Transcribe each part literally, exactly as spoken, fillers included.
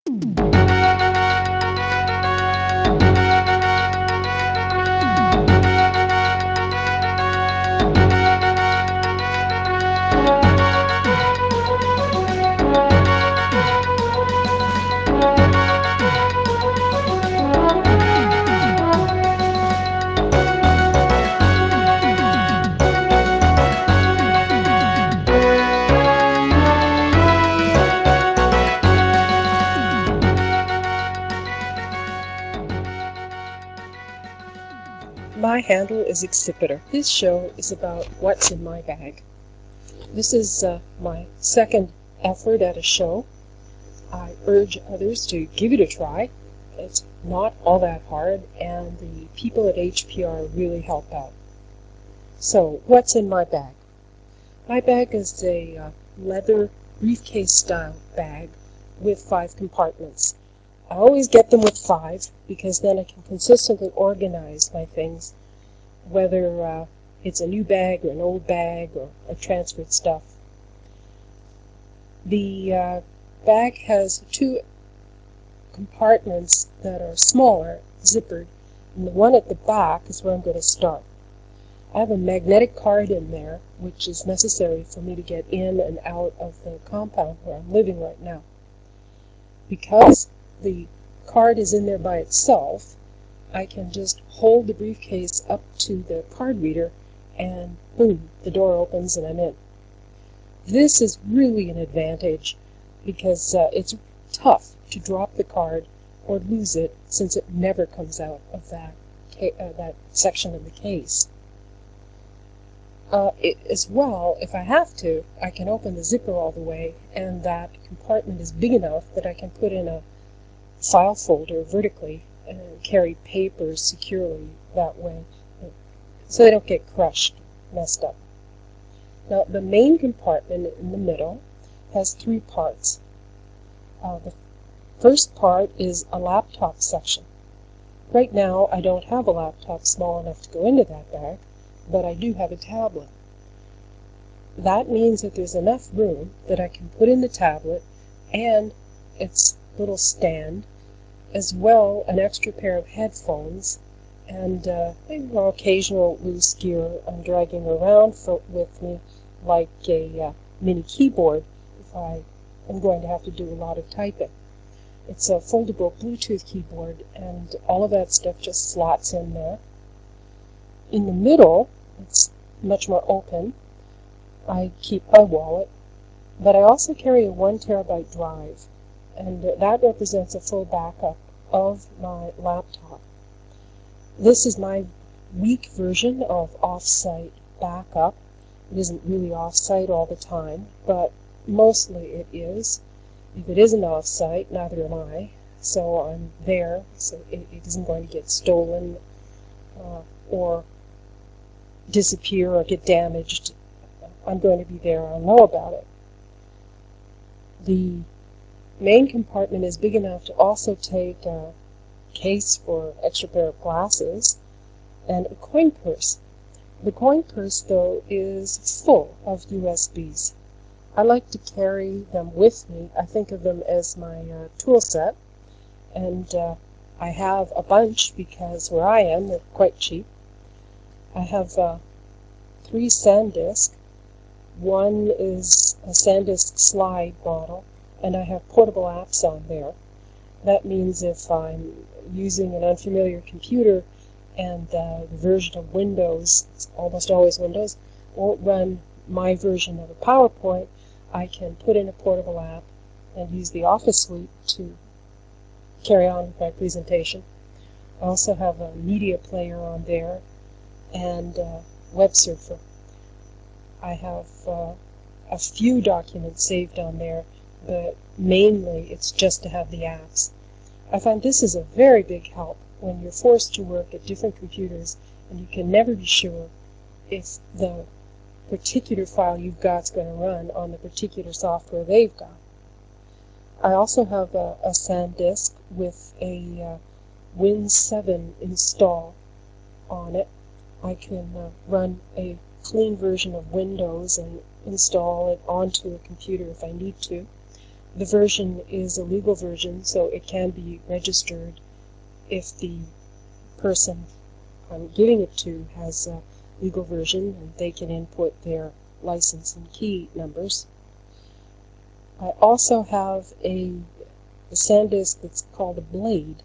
My handle is Excipitor. This show is about what's in my bag. This is uh, my second effort at a show. I urge others to give it a try. It's not all that hard, and the people at H P R really help out. So, what's in my bag? My bag is a uh, leather briefcase-style bag with five compartments. I always get them with five because then I can consistently organize my things, whether uh, it's a new bag or an old bag or a transferred stuff. The uh, bag has two compartments that are smaller, zippered, and the one at the back is where I'm going to start. I have a magnetic card in there, which is necessary for me to get in and out of the compound where I'm living right now. Because the card is in there by itself, I can just hold the briefcase up to the card reader and boom, the door opens and I'm in. This is really an advantage because uh, it's tough to drop the card or lose it since it never comes out of that, uh, that section of the case. Uh, it, as well, if I have to, I can open the zipper all the way and that compartment is big enough that I can put in a file folder vertically and carry papers securely that way so they don't get crushed, messed up. Now, the main compartment in the middle has three parts. Uh, the first part is a laptop section. Right now, I don't have a laptop small enough to go into that bag, but I do have a tablet. That means that there's enough room that I can put in the tablet and its little stand, as well an extra pair of headphones, and uh, maybe an occasional loose gear I'm dragging around for, with me, like a uh, mini keyboard if I am going to have to do a lot of typing. It's a foldable Bluetooth keyboard, and all of that stuff just slots in there. In the middle, it's much more open. I keep my wallet, but I also carry a one terabyte drive, and that represents a full backup of my laptop. This is my weak version of off-site backup. It isn't really off-site all the time, but mostly it is. If it isn't off-site, neither am I, so I'm there, so it, it isn't going to get stolen uh, or disappear or get damaged. I'm going to be there, I'll know about it. The main compartment is big enough to also take a case for extra pair of glasses and a coin purse. The coin purse, though, is full of U S Bs. I like to carry them with me. I think of them as my uh, tool set, and uh, I have a bunch because where I am, they're quite cheap. I have uh, three SanDisk. One is a SanDisk slide model, and I have portable apps on there. That means if I'm using an unfamiliar computer and uh, the version of Windows, it's almost always Windows, won't run my version of a PowerPoint, I can put in a portable app and use the Office suite to carry on with my presentation. I also have a media player on there and uh, web surfer. I have uh, a few documents saved on there, but mainly it's just to have the apps. I find this is a very big help when you're forced to work at different computers and you can never be sure if the particular file you've got is going to run on the particular software they've got. I also have a, a SanDisk with a uh, Win seven install on it. I can uh, run a clean version of Windows and install it onto a computer if I need to. the version is a legal version, so it can be registered if the person I'm giving it to has a legal version, and they can input their license and key numbers. I also have a, a SanDisk that's called a Blade.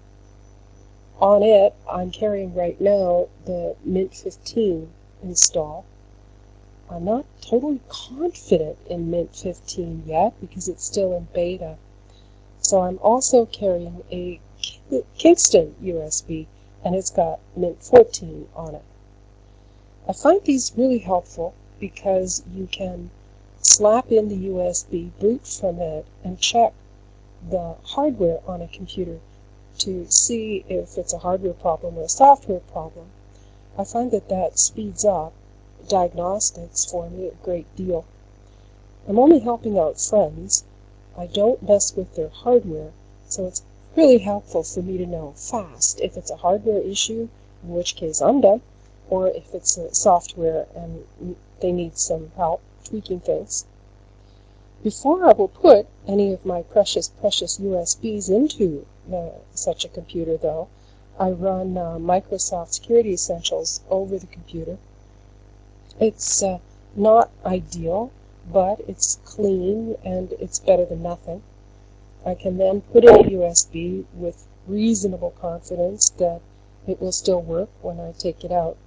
On it, I'm carrying right now the Mint fifteen install. I'm not totally confident in Mint fifteen yet because it's still in beta. So I'm also carrying a Kingston U S B, and it's got Mint fourteen on it. I find these really helpful because you can slap in the U S B, boot from it, and check the hardware on a computer to see if it's a hardware problem or a software problem. I find that that speeds up diagnostics for me a great deal. I'm only helping out friends. I don't mess with their hardware, so it's really helpful for me to know fast if it's a hardware issue, in which case I'm done, or if it's a software and they need some help tweaking things. Before I will put any of my precious, precious U S Bs into the, such a computer, though, I run uh, Microsoft Security Essentials over the computer. It's uh, not ideal, but it's clean and it's better than nothing. I can then put in a U S B with reasonable confidence that it will still work when I take it out.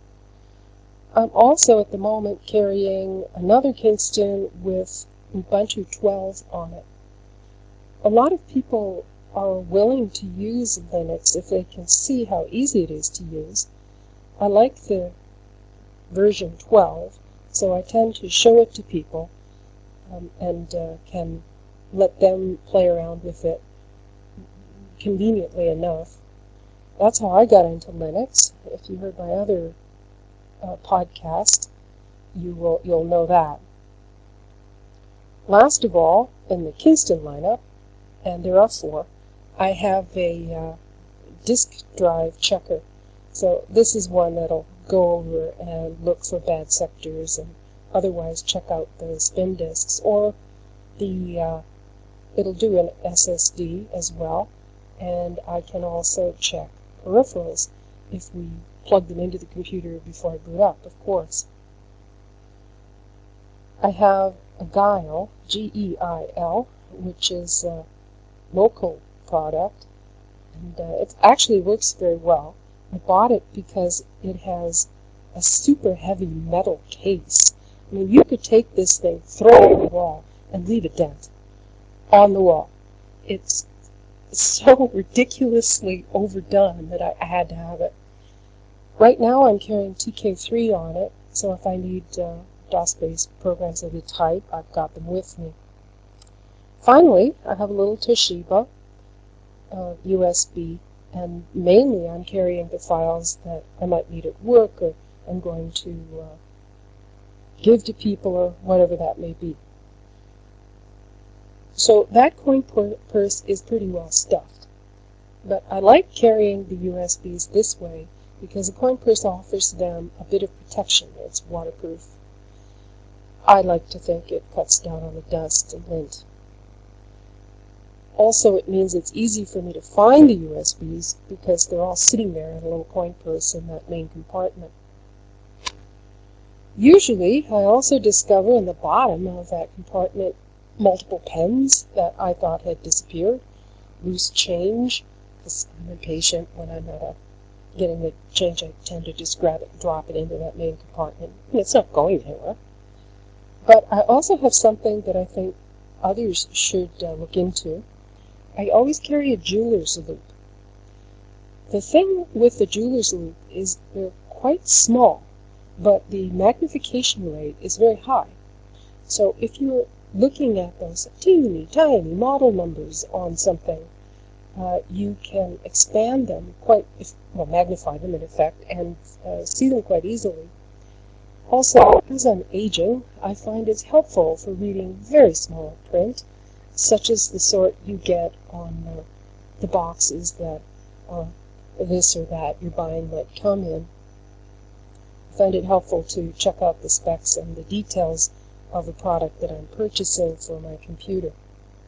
I'm also at the moment carrying another Kingston with Ubuntu twelve on it. A lot of people are willing to use Linux if they can see how easy it is to use. I like the version twelve, so I tend to show it to people um, and uh, can let them play around with it conveniently enough. That's how I got into Linux. If you heard my other uh, podcast, you will, you'll know that. Last of all, in the Kingston lineup, and there are four, I have a uh, disk drive checker. So this is one that'll go over and look for bad sectors and otherwise check out the spin disks, or the uh, it'll do an S S D as well, and I can also check peripherals if we plug them into the computer before I boot up, of course. I have a Geil, G E I L, which is a local product, and uh, it actually works very well. I bought it because it has a super heavy metal case. I mean, you could take this thing, throw it on the wall, and leave a dent on the wall. It's so ridiculously overdone that I had to have it. Right now I'm carrying T K three on it, so if I need uh, DOS-based programs of the type, I've got them with me. Finally, I have a little Toshiba uh, U S B, and mainly I'm carrying the files that I might need at work or I'm going to uh, give to people or whatever that may be. So that coin purse is pretty well stuffed. But I like carrying the U S Bs this way because the coin purse offers them a bit of protection. It's waterproof. I like to think it cuts down on the dust and lint. Also, it means it's easy for me to find the U S Bs because they're all sitting there in a little coin purse in that main compartment. Usually, I also discover in the bottom of that compartment multiple pens that I thought had disappeared, loose change, because I'm impatient when I'm at a, getting the change. I tend to just grab it and drop it into that main compartment, and it's not going anywhere. But I also have something that I think others should uh, look into. I always carry a jeweler's loupe. The thing with the jeweler's loupe is they're quite small, but the magnification rate is very high. So if you're looking at those teeny tiny model numbers on something, uh, you can expand them quite, well, magnify them in effect, and uh, see them quite easily. Also, as I'm aging, I find it's helpful for reading very small print, such as the sort you get on uh, the boxes that uh, this or that you're buying might come in. I find it helpful to check out the specs and the details of the product that I'm purchasing for my computer.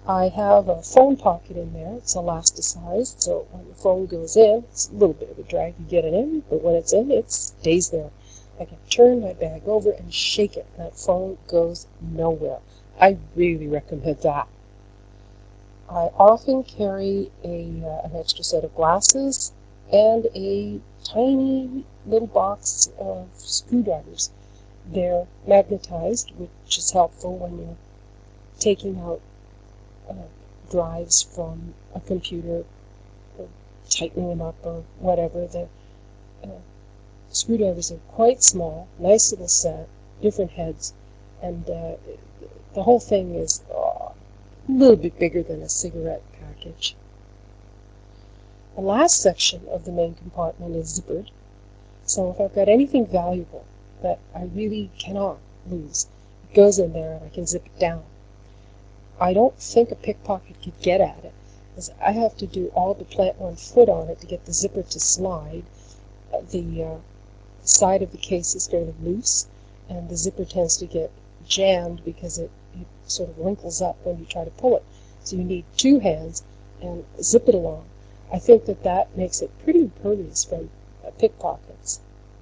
I have a phone pocket in there. It's elasticized, so when the phone goes in, it's a little bit of a drag to get it in, but when it's in, it stays there. I can turn my bag over and shake it. That phone goes nowhere. I really recommend that. I often carry a, uh, an extra set of glasses and a tiny little box of screwdrivers. They're magnetized, which is helpful when you're taking out uh, drives from a computer, or tightening them up or whatever. The uh, screwdrivers are quite small, nice little set, different heads, and uh, the whole thing is uh, a little bit bigger than a cigarette package. The last section of the main compartment is zippered, so if I've got anything valuable that I really cannot lose, it goes in there and I can zip it down. I don't think a pickpocket could get at it, because I have to do all but plant one foot on it to get the zipper to slide. The uh, side of the case is fairly loose, and the zipper tends to get jammed because it, it sort of wrinkles up when you try to pull it. So you need two hands and zip it along. I think that that makes it pretty impervious from uh, pickpockets.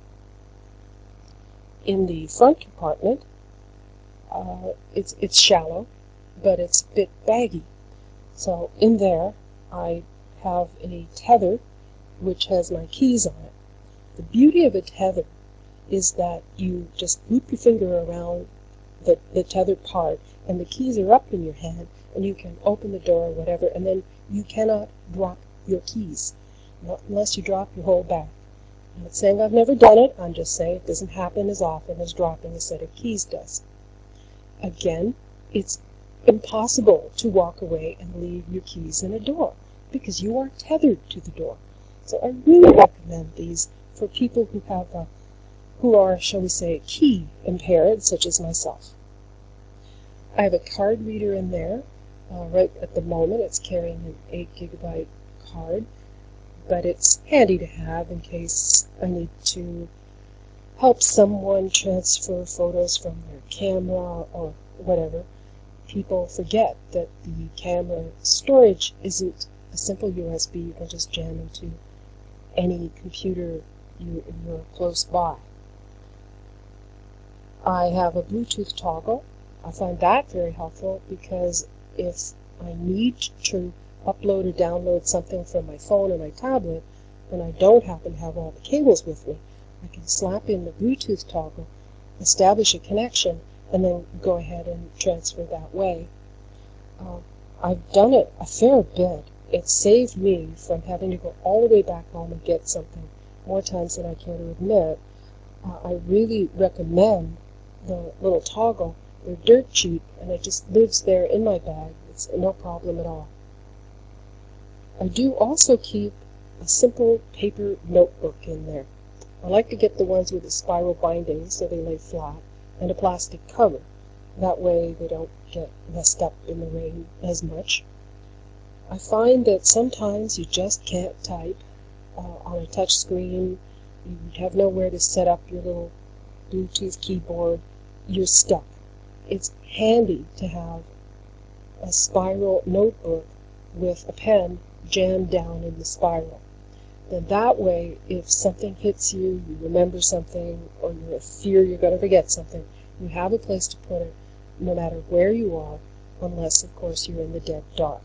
In the front compartment, uh, it's, it's shallow, but it's a bit baggy. So in there, I have a tether which has my keys on it. The beauty of a tether is that you just loop your finger around the, the tethered part, and the keys are up in your hand, and you can open the door or whatever, and then you cannot drop your keys, not unless you drop your whole bag. I'm not saying I've never done it, I'm just saying it doesn't happen as often as dropping a set of keys does. Again, it's impossible to walk away and leave your keys in a door, because you are tethered to the door. So I really recommend these for people who have a, who are, shall we say, key impaired, such as myself. I have a card reader in there. Uh, right at the moment, it's carrying an eight gigabyte card, but it's handy to have in case I need to help someone transfer photos from their camera or whatever. People forget that the camera storage isn't a simple U S B you can just jam into any computer you, you're close by. I have a Bluetooth toggle. I find that very helpful because if I need to upload or download something from my phone or my tablet and I don't happen to have all the cables with me, I can slap in the Bluetooth toggle, establish a connection, and then go ahead and transfer that way. Uh, I've done it a fair bit. It saved me from having to go all the way back home and get something more times than I care to admit. Uh, I really recommend the little toggle. They're dirt cheap, and it just lives there in my bag. It's no problem at all. I do also keep a simple paper notebook in there. I like to get the ones with a spiral binding so they lay flat, and a plastic cover. That way they don't get messed up in the rain as much. I find that sometimes you just can't type uh, on a touch screen. You have nowhere to set up your little Bluetooth keyboard. You're stuck. It's handy to have a spiral notebook with a pen jammed down in the spiral. Then that way, if something hits you, you remember something, or you fear you're going to forget something, you have a place to put it no matter where you are, unless, of course, you're in the dead dark.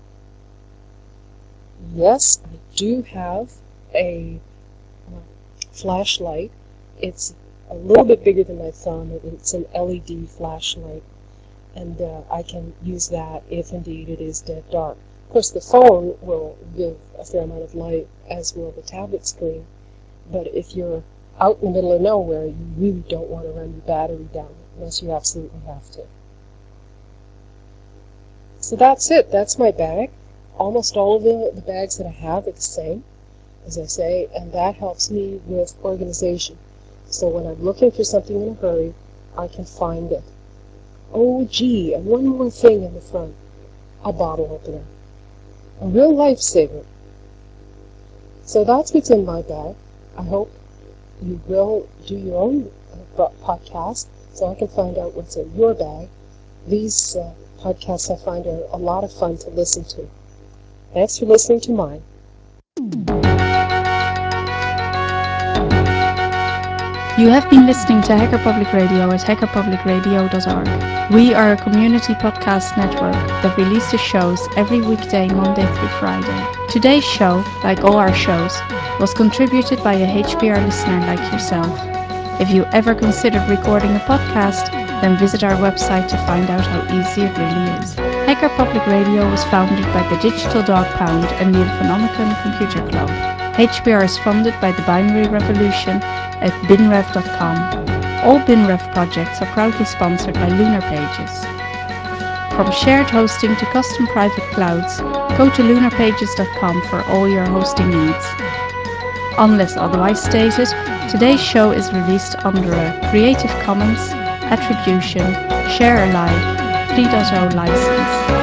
Yes, I do have a uh, flashlight. It's a little bit bigger than my thumb. It's an L E D flashlight, and uh, I can use that if indeed it is dead dark. Of course, the phone will give a fair amount of light, as will the tablet screen, but if you're out in the middle of nowhere, you really don't want to run your battery down unless you absolutely have to. So that's it. That's my bag. Almost all of the, the bags that I have are the same, as I say, and that helps me with organization. So when I'm looking for something in a hurry, I can find it. Oh, gee, and one more thing in the front. A bottle opener. A real lifesaver. So that's what's in my bag. I hope you will do your own uh, podcast so I can find out what's in your bag. These uh, podcasts I find are a lot of fun to listen to. Thanks for listening to mine. You have been listening to Hacker Public Radio at hacker public radio dot org. We are a community podcast network that releases shows every weekday, Monday through Friday. Today's show, like all our shows, was contributed by a H P R listener like yourself. If you ever considered recording a podcast, then visit our website to find out how easy it really is. Hacker Public Radio was founded by the Digital Dog Pound and the Phenomenon Computer Club. H P R is funded by the Binary Revolution at binrev dot com. All BinRev projects are proudly sponsored by Lunar Pages. From shared hosting to custom private clouds, go to lunar pages dot com for all your hosting needs. Unless otherwise stated, today's show is released under a Creative Commons Attribution Share Alike three point oh license.